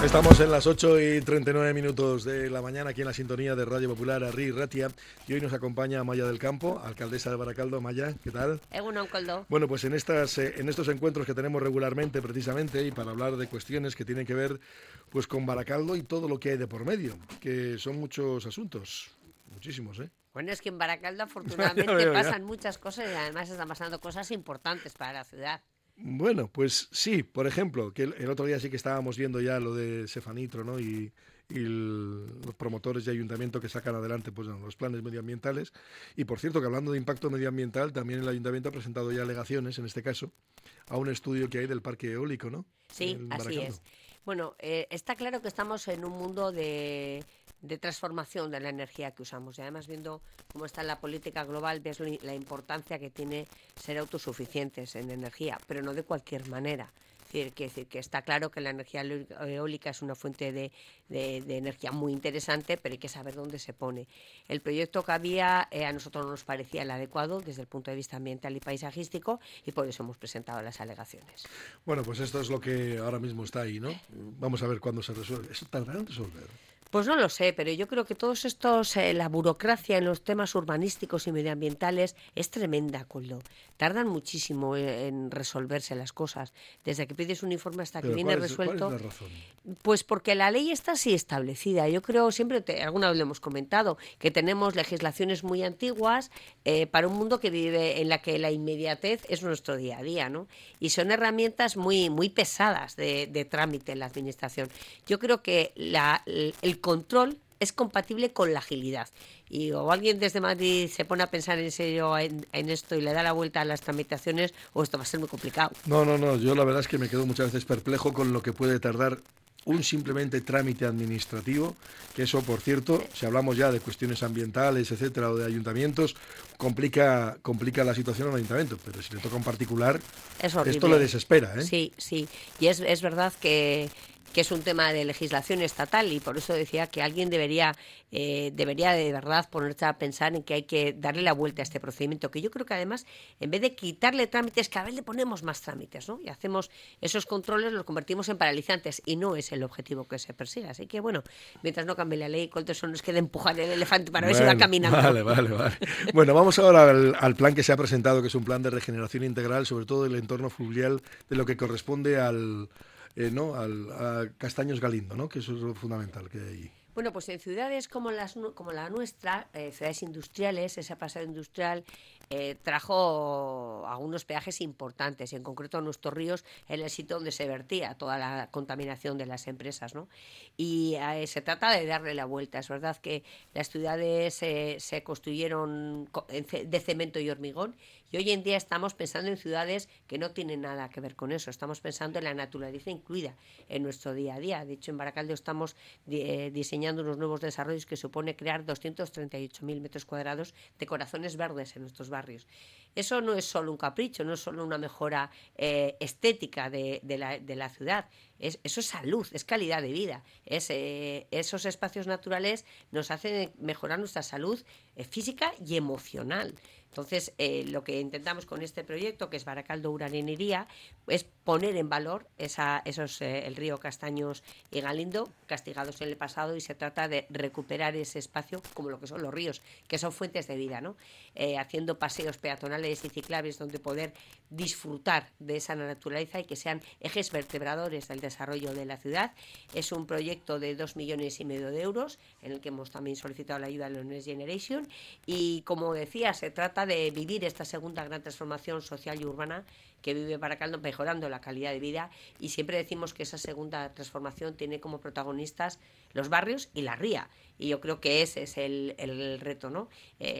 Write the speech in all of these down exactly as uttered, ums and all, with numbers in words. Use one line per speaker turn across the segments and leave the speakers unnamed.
Estamos en las ocho y treinta y nueve minutos de la mañana aquí en la sintonía de Radio Popular, Arri Ratia, y hoy nos acompaña Maya del Campo, alcaldesa de Baracaldo. Maya, ¿qué tal?
Egunon, Coldo.
Bueno, pues en, estas, eh, en estos encuentros que tenemos regularmente, precisamente, y para hablar de cuestiones que tienen que ver pues con Baracaldo y todo lo que hay de por medio, que son muchos asuntos, muchísimos, ¿eh?
Bueno, es que en Baracaldo afortunadamente
ya veo, ya.
pasan muchas cosas y además están pasando cosas importantes para la ciudad.
Bueno, pues sí, por ejemplo, que el, el otro día sí que estábamos viendo ya lo de Cefanitro, ¿no? Y, y el, los promotores de ayuntamiento que sacan adelante pues, bueno, los planes medioambientales. Y por cierto, que hablando de impacto medioambiental, también el ayuntamiento ha presentado ya alegaciones, en este caso, a un estudio que hay del parque eólico, ¿no?
Sí, así es. Bueno, eh, está claro que estamos en un mundo de... de transformación de la energía que usamos y además viendo cómo está la política global ves la importancia que tiene ser autosuficientes en energía, pero no de cualquier manera. Es decir, que, decir, que está claro que la energía eólica es una fuente de, de, de energía muy interesante, pero hay que saber dónde se pone. El proyecto que había eh, a nosotros no nos parecía el adecuado desde el punto de vista ambiental y paisajístico y por eso hemos presentado las alegaciones.
Bueno, pues esto es lo que ahora mismo está ahí, ¿no? Vamos a ver cuándo se resuelve. ¿Eso tardará en resolver?
Pues no lo sé, pero yo creo que todos estos, eh, la burocracia en los temas urbanísticos y medioambientales es tremenda, Coldo. Tardan muchísimo en resolverse las cosas. Desde que pides un informe hasta que viene
¿cuál es,
resuelto.
¿Cuál es la razón?
Pues porque la ley está así establecida. Yo creo, siempre, te, alguna vez lo hemos comentado, que tenemos legislaciones muy antiguas eh, para un mundo que vive en la que la inmediatez es nuestro día a día, ¿no? Y son herramientas muy, muy pesadas de, de trámite en la administración. Yo creo que la, el control es compatible con la agilidad. Y o alguien desde Madrid se pone a pensar en serio en, en esto y le da la vuelta a las tramitaciones, o esto va a ser muy complicado.
No, no, no. Yo la verdad es que me quedo muchas veces perplejo con lo que puede tardar un simplemente trámite administrativo, que eso, por cierto, si hablamos ya de cuestiones ambientales, etcétera, o de ayuntamientos, complica complica la situación al ayuntamiento, pero si le toca a un particular,
es horrible.
Esto le desespera, ¿eh?
Sí, sí. Y es, es verdad que... que es un tema de legislación estatal y por eso decía que alguien debería eh, debería de verdad ponerse a pensar en que hay que darle la vuelta a este procedimiento, que yo creo que además en vez de quitarle trámites, cada vez le ponemos más trámites, ¿no? Y hacemos esos controles, los convertimos en paralizantes y no es el objetivo que se persigue. Así que bueno, mientras no cambie la ley, Colteson nos queda empujar el elefante para
bueno,
ver si va caminando.
Vale, vale, vale. Bueno, vamos ahora al, al plan que se ha presentado, que es un plan de regeneración integral, sobre todo del entorno fluvial, de lo que corresponde al Eh, ¿no? Al, a Castaños Galindo, ¿no? Que eso es lo fundamental que hay ahí.
Bueno, pues en ciudades como, las, como la nuestra, eh, ciudades industriales, ese pasado industrial eh, trajo algunos peajes importantes, y en concreto nuestros ríos, en el sitio donde se vertía toda la contaminación de las empresas, ¿no? Y eh, se trata de darle la vuelta. Es verdad que las ciudades eh, se construyeron de cemento y hormigón, y hoy en día estamos pensando en ciudades que no tienen nada que ver con eso. Estamos pensando en la naturaleza incluida en nuestro día a día. De hecho, en Baracaldo estamos eh, diseñando unos nuevos desarrollos que supone crear doscientos treinta y ocho mil metros cuadrados de corazones verdes en nuestros barrios. Eso no es solo un capricho, no es solo una mejora eh, estética de, de, la, de la ciudad. Es, eso es salud, es calidad de vida. Es, eh, esos espacios naturales nos hacen mejorar nuestra salud eh, física y emocional. Entonces, eh, lo que intentamos con este proyecto, que es Baracaldo Uranería, es poner en valor esa, esos, eh, el río Castaños y Galindo, castigados en el pasado, y se trata de recuperar ese espacio como lo que son los ríos, que son fuentes de vida, ¿no? Eh, haciendo paseos peatonales y ciclables donde poder disfrutar de esa naturaleza y que sean ejes vertebradores del desarrollo de la ciudad. Es un proyecto de dos millones y medio de euros, en el que hemos también solicitado la ayuda de la Next Generation, y como decía, se trata de vivir esta segunda gran transformación social y urbana que vive Baracaldo, mejorando la calidad de vida, y siempre decimos que esa segunda transformación tiene como protagonistas los barrios y la ría, y yo creo que ese es el, el reto, ¿no?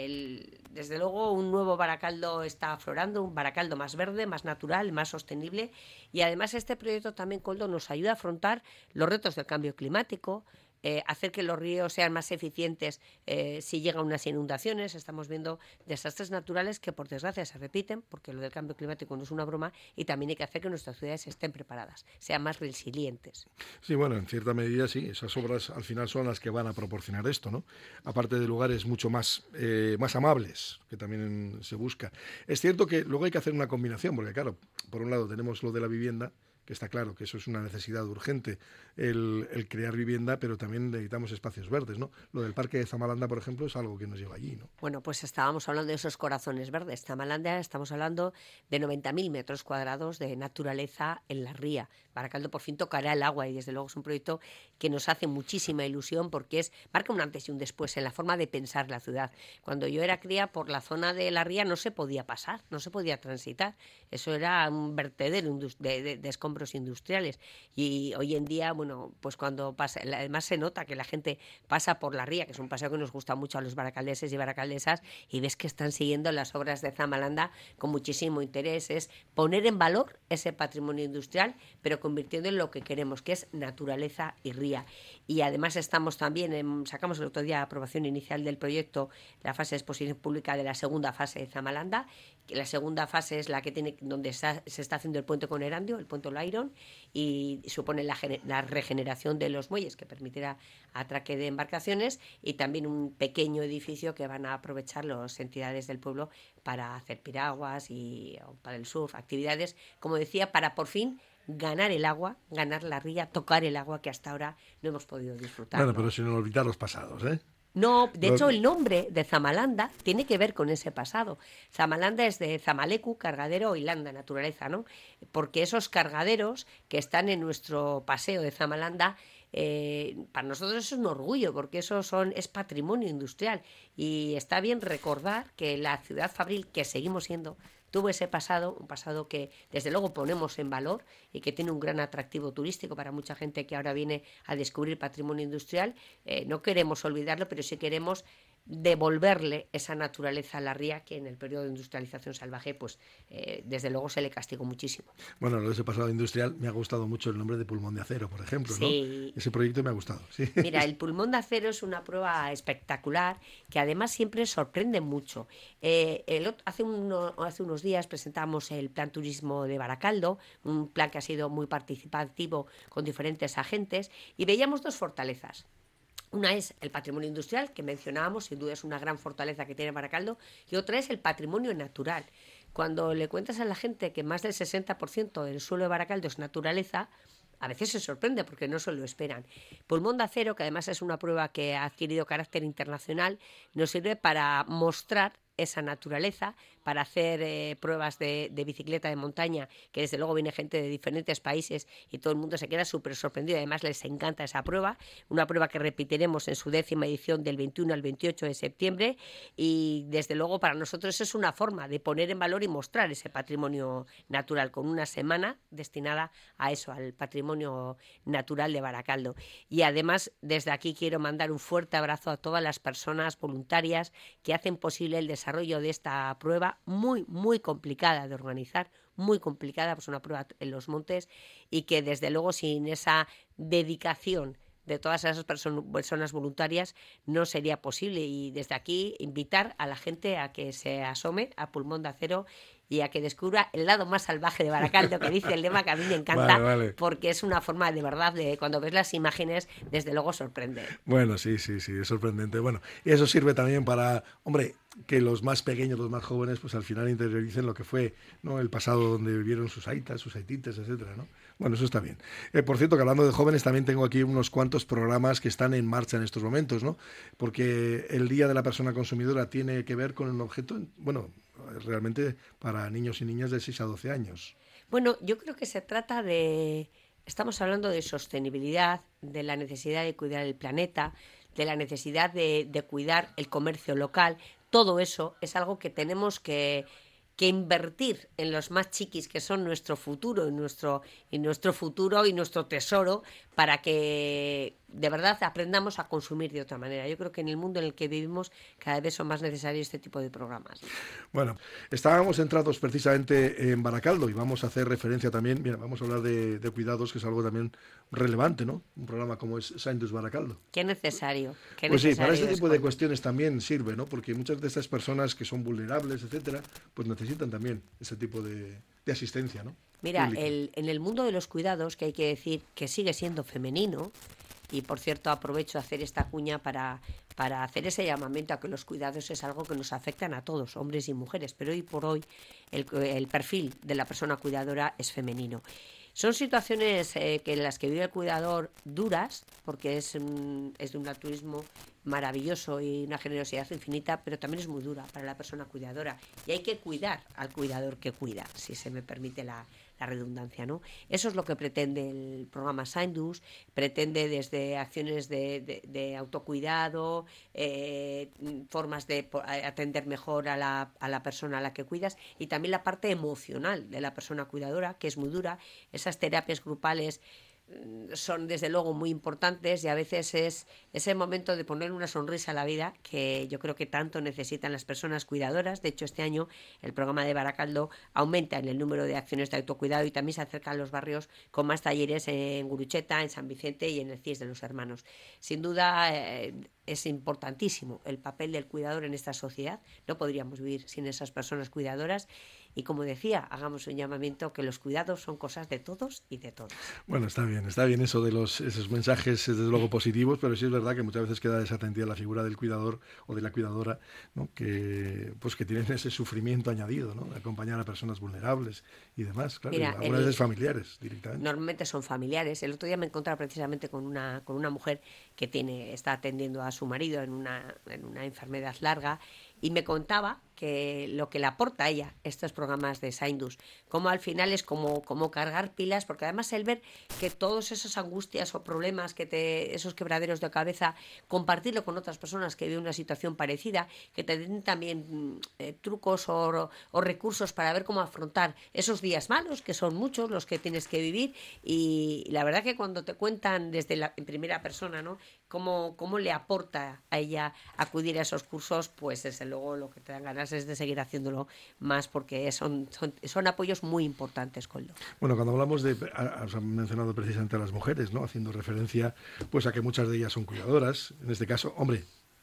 El, desde luego un nuevo Baracaldo está aflorando, un Baracaldo más verde, más natural, más sostenible, y además este proyecto también, Coldo, nos ayuda a afrontar los retos del cambio climático, Eh, hacer que los ríos sean más eficientes eh, si llegan unas inundaciones. Estamos viendo desastres naturales que por desgracia se repiten, porque lo del cambio climático no es una broma, y también hay que hacer que nuestras ciudades estén preparadas, sean más resilientes.
Sí, bueno, en cierta medida sí, esas obras al final son las que van a proporcionar esto, ¿no? Aparte de lugares mucho más, eh, más amables, que también se busca. Es cierto que luego hay que hacer una combinación, porque claro, por un lado tenemos lo de la vivienda, que está claro que eso es una necesidad urgente, el, el crear vivienda, pero también necesitamos espacios verdes, ¿no? Lo del Parque de Zamalanda, por ejemplo, es algo que nos lleva allí, ¿no?
Bueno, pues estábamos hablando de esos corazones verdes. Zamalanda, estamos hablando de noventa mil metros cuadrados de naturaleza en la ría. Baracaldo por fin tocará el agua y desde luego es un proyecto que nos hace muchísima ilusión porque es marca un antes y un después en la forma de pensar la ciudad. Cuando yo era cría, por la zona de la ría no se podía pasar, no se podía transitar. Eso era un vertedero de, de, de escombros industriales. Y hoy en día, bueno, pues cuando pasa, además se nota que la gente pasa por la ría, que es un paseo que nos gusta mucho a los baracaldeses y baracaldesas, y ves que están siguiendo las obras de Zamalanda con muchísimo interés. Es poner en valor ese patrimonio industrial, pero convirtiendo en lo que queremos, que es naturaleza y ría. Y además estamos también, en, sacamos el otro día aprobación inicial del proyecto, la fase de exposición pública de la segunda fase de Zamalanda, que la segunda fase es la que tiene donde está, se está haciendo el puente con Erandio, el puente Olairon, y supone la, la regeneración de los muelles que permitirá atraque de embarcaciones y también un pequeño edificio que van a aprovechar las entidades del pueblo para hacer piraguas y para el surf, actividades, como decía, para por fin ganar el agua, ganar la ría, tocar el agua que hasta ahora no hemos podido disfrutar.
Bueno,
¿no?
pero sin olvidar los pasados, ¿eh?
No, de hecho el nombre de Zamalanda tiene que ver con ese pasado. Zamalanda es de Zamaleku, cargadero, y landa, naturaleza, ¿no? Porque esos cargaderos que están en nuestro paseo de Zamalanda, eh, para nosotros es un orgullo, porque eso son, es patrimonio industrial. Y está bien recordar que la ciudad fabril, que seguimos siendo, tuvo ese pasado, un pasado que desde luego ponemos en valor y que tiene un gran atractivo turístico para mucha gente que ahora viene a descubrir patrimonio industrial. Eh, no queremos olvidarlo, pero sí queremos devolverle esa naturaleza a la ría que en el periodo de industrialización salvaje, pues eh, desde luego se le castigó muchísimo.
Bueno, lo de ese pasado industrial me ha gustado mucho el nombre de Pulmón de Acero, por ejemplo,
sí.
¿no? Ese proyecto me ha gustado, sí.
Mira, el Pulmón de Acero es una prueba espectacular que además siempre sorprende mucho. Eh, el, hace, uno, hace unos días presentamos el Plan Turismo de Baracaldo, un plan que ha sido muy participativo con diferentes agentes, y veíamos dos fortalezas. Una es el patrimonio industrial, que mencionábamos, sin duda es una gran fortaleza que tiene Baracaldo, y otra es el patrimonio natural. Cuando le cuentas a la gente que más del sesenta por ciento del suelo de Baracaldo es naturaleza, a veces se sorprende porque no se lo esperan. Pulmón de Acero, que además es una prueba que ha adquirido carácter internacional, nos sirve para mostrar esa naturaleza, para hacer eh, pruebas de, de bicicleta de montaña, que desde luego viene gente de diferentes países y todo el mundo se queda súper sorprendido, además les encanta esa prueba, una prueba que repetiremos en su décima edición del veintiuno al veintiocho de septiembre, y desde luego para nosotros es una forma de poner en valor y mostrar ese patrimonio natural, con una semana destinada a eso, al patrimonio natural de Baracaldo. Y además desde aquí quiero mandar un fuerte abrazo a todas las personas voluntarias que hacen posible el desarrollo de esta prueba, muy, muy complicada de organizar, muy complicada, pues una prueba en los montes, y que desde luego sin esa dedicación de todas esas perso- personas voluntarias no sería posible. Y desde aquí invitar a la gente a que se asome a Pulmón de Acero y a que descubra el lado más salvaje de Baracaldo, que dice el lema que a mí me encanta,
vale, vale.
porque es una forma de verdad de cuando ves las imágenes, desde luego sorprende.
Bueno, sí, sí, sí, es sorprendente. Bueno, y eso sirve también para, hombre, que los más pequeños, los más jóvenes, pues al final interioricen lo que fue, ¿no?, el pasado donde vivieron sus aitas, sus aitites, etcétera, ¿no? Bueno, eso está bien. Eh, por cierto, que hablando de jóvenes, también tengo aquí unos cuantos programas que están en marcha en estos momentos, ¿no? Porque el Día de la Persona Consumidora tiene que ver con un objeto, bueno, realmente para niños y niñas de seis a doce años.
Bueno, yo creo que se trata de... Estamos hablando de sostenibilidad, de la necesidad de cuidar el planeta, de la necesidad de, de cuidar el comercio local. Todo eso es algo que tenemos que, que invertir en los más chiquis, que son nuestro futuro y nuestro, y nuestro futuro y nuestro tesoro, para que de verdad aprendamos a consumir de otra manera. Yo creo que en el mundo en el que vivimos cada vez son más necesarios este tipo de programas.
Bueno, estábamos centrados precisamente en Baracaldo y vamos a hacer referencia también, mira, vamos a hablar de, de cuidados, que es algo también relevante, ¿no? Un programa como es Saindus Baracaldo.
Qué necesario. Qué
pues
necesario
sí, para este tipo
es,
de cuestiones también sirve, ¿no? Porque muchas de estas personas que son vulnerables, etcétera, pues necesitan también ese tipo de, de asistencia, ¿no?
Mira, el, en el mundo de los cuidados, que hay que decir que sigue siendo femenino, y por cierto aprovecho a hacer esta cuña para, para hacer ese llamamiento a que los cuidados es algo que nos afectan a todos, hombres y mujeres, pero hoy por hoy el, el perfil de la persona cuidadora es femenino. Son situaciones eh, que en las que vive el cuidador duras, porque es, un, es de un altruismo maravilloso y una generosidad infinita, pero también es muy dura para la persona cuidadora. Y hay que cuidar al cuidador que cuida, si se me permite la, la redundancia, ¿no? Eso es lo que pretende el programa Zainduz, pretende desde acciones de, de, de autocuidado, eh, formas de atender mejor a la, a la persona a la que cuidas, y también la parte emocional de la persona cuidadora, que es muy dura. Esas terapias grupales son desde luego muy importantes y a veces es ese momento de poner una sonrisa a la vida que yo creo que tanto necesitan las personas cuidadoras. De hecho, este año el programa de Baracaldo aumenta en el número de acciones de autocuidado y también se acerca a los barrios con más talleres en Gurucheta, en San Vicente y en el C I S de los Hermanos. Sin duda eh, es importantísimo el papel del cuidador en esta sociedad. No podríamos vivir sin esas personas cuidadoras. Y como decía, hagamos un llamamiento que los cuidados son cosas de todos y de todas.
Bueno, está bien, está bien eso de los esos mensajes, desde luego positivos, pero sí es verdad que muchas veces queda desatendida la figura del cuidador o de la cuidadora, ¿no? que pues que tienen ese sufrimiento añadido, ¿no? De acompañar a personas vulnerables y demás, claro,
Mira,
y algunas
el,
veces familiares directamente.
Normalmente son familiares. El otro día me encontraba precisamente con una con una mujer que tiene está atendiendo a su marido en una en una enfermedad larga y me contaba que lo que le aporta a ella estos programas de Zainduz, como al final es como, como cargar pilas, porque además el ver que todas esas angustias o problemas, que te, esos quebraderos de cabeza, compartirlo con otras personas que viven una situación parecida, que te den también eh, trucos o, o recursos para ver cómo afrontar esos días malos, que son muchos los que tienes que vivir, y, y la verdad que cuando te cuentan desde la en primera persona, ¿no?, cómo, cómo le aporta a ella acudir a esos cursos, pues desde luego lo que te dan ganas es de seguir haciéndolo más, porque son, son, son apoyos muy importantes, Coldo.
Bueno, cuando hablamos de, has mencionado precisamente a las mujeres, ¿no?, haciendo referencia pues a que muchas de ellas son cuidadoras, en este caso, hombre,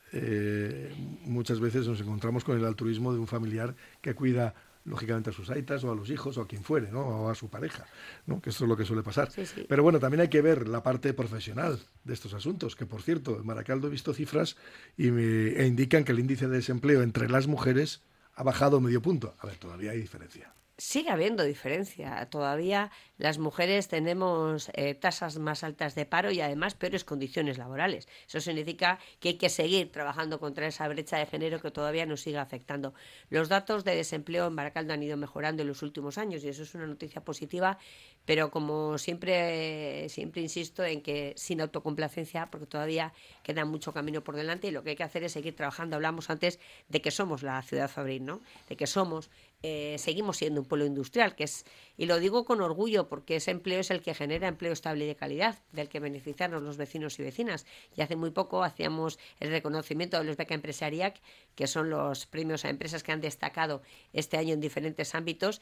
eh, muchas veces nos encontramos con el altruismo de un familiar que cuida lógicamente a sus aitas o a los hijos o a quien fuere, ¿no?, o a su pareja, ¿no?, que esto es lo que suele pasar.
Sí, sí.
Pero bueno, también hay que ver la parte profesional de estos asuntos, que por cierto, en Baracaldo he visto cifras y me, e indican que el índice de desempleo entre las mujeres ha bajado medio punto. A ver, todavía hay diferencia.
Sigue habiendo diferencia. Todavía las mujeres tenemos eh, tasas más altas de paro y además peores condiciones laborales. Eso significa que hay que seguir trabajando contra esa brecha de género que todavía nos sigue afectando. Los datos de desempleo en Baracaldo han ido mejorando en los últimos años y eso es una noticia positiva, pero como siempre, siempre insisto en que sin autocomplacencia, porque todavía queda mucho camino por delante y lo que hay que hacer es seguir trabajando. Hablamos antes de que somos la ciudad fabril, ¿no?, de que somos Eh, seguimos siendo un pueblo industrial, que es, y lo digo con orgullo porque ese empleo es el que genera empleo estable y de calidad, del que beneficiarnos los vecinos y vecinas. Y hace muy poco hacíamos el reconocimiento de los Beca Empresariac, que son los premios a empresas que han destacado este año en diferentes ámbitos,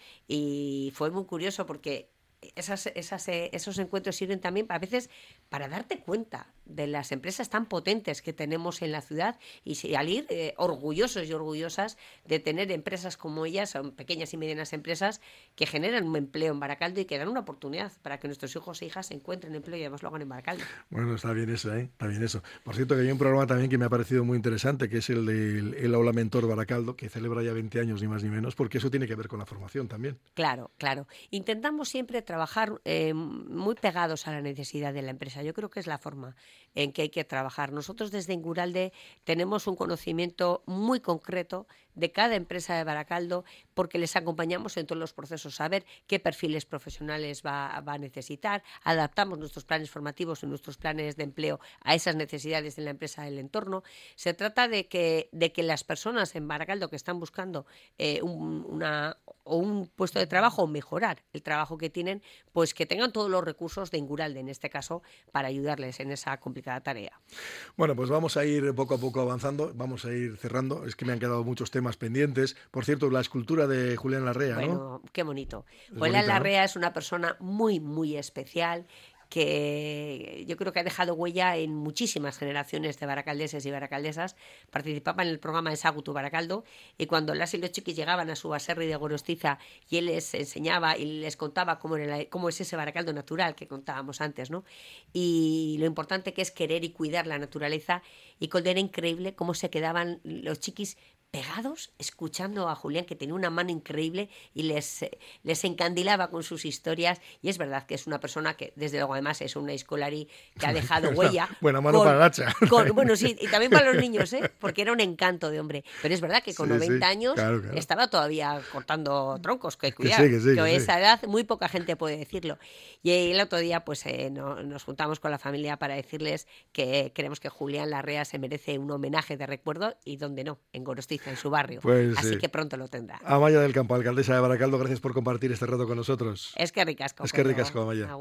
y fue muy curioso porque Esas, esas, eh, esos encuentros sirven también a veces para darte cuenta de las empresas tan potentes que tenemos en la ciudad y salir eh, orgullosos y orgullosas de tener empresas como ellas, son pequeñas y medianas empresas que generan un empleo en Baracaldo y que dan una oportunidad para que nuestros hijos e hijas encuentren empleo y además lo hagan en Baracaldo.
Bueno, está bien eso, ¿eh? Está bien eso. Por cierto, que hay un programa también que me ha parecido muy interesante, que es el del el Aula Mentor Baracaldo, que celebra ya veinte años, ni más ni menos, porque eso tiene que ver con la formación también.
Claro, claro. Intentamos siempre trabajar eh, muy pegados a la necesidad de la empresa. Yo creo que es la forma en que hay que trabajar. Nosotros desde Inguralde tenemos un conocimiento muy concreto de cada empresa de Baracaldo porque les acompañamos en todos los procesos, saber qué perfiles profesionales va, va a necesitar, adaptamos nuestros planes formativos y nuestros planes de empleo a esas necesidades de la empresa del entorno. Se trata de que, de que las personas en Baracaldo que están buscando eh, un, una, o un puesto de trabajo o mejorar el trabajo que tienen, pues que tengan todos los recursos de Inguralde, en este caso, para ayudarles en esa complicada tarea.
Bueno, pues vamos a ir poco a poco avanzando, vamos a ir cerrando. Es que me han quedado muchos temas pendientes. Por cierto, la escultura de Julián Larrea,
bueno,
¿no?
Qué bonito.
Es
Julián
bonita,
Larrea,
¿no?,
es una persona muy, muy especial, que yo creo que ha dejado huella en muchísimas generaciones de baracaldeses y baracaldesas. Participaba en el programa de Sagutu Baracaldo y cuando las y los chiquis llegaban a su baserri de Gorostiza y él les enseñaba y les contaba cómo, era la, cómo es ese Baracaldo natural que contábamos antes, ¿no? Y lo importante que es querer y cuidar la naturaleza, y con era increíble cómo se quedaban los chiquis pegados escuchando a Julián, que tenía una mano increíble y les, les encandilaba con sus historias. Y es verdad que es una persona que, desde luego, además es una escolari que ha dejado huella.
Buena mano
con,
para el hacha.
Con, bueno, sí, y también para los niños, ¿eh? Porque era un encanto de hombre. Pero es verdad que con
Sí,
noventa
sí,
años
claro, claro.
estaba todavía cortando troncos, que
Que
cuidado,
sí, que sí,
que
que
a
sí.
esa edad muy poca gente puede decirlo. Y el otro día pues eh, no, nos juntamos con la familia para decirles que creemos que Julián Larrea se merece un homenaje de recuerdo, y donde no, en Gorostiza, en su barrio.
Pues
Así
sí.
que pronto lo tendrá.
Amaya del Campo, alcaldesa de Baracaldo, gracias por compartir este rato con nosotros.
Es que ricasco.
Es que ricasco, Amaya.
Agur.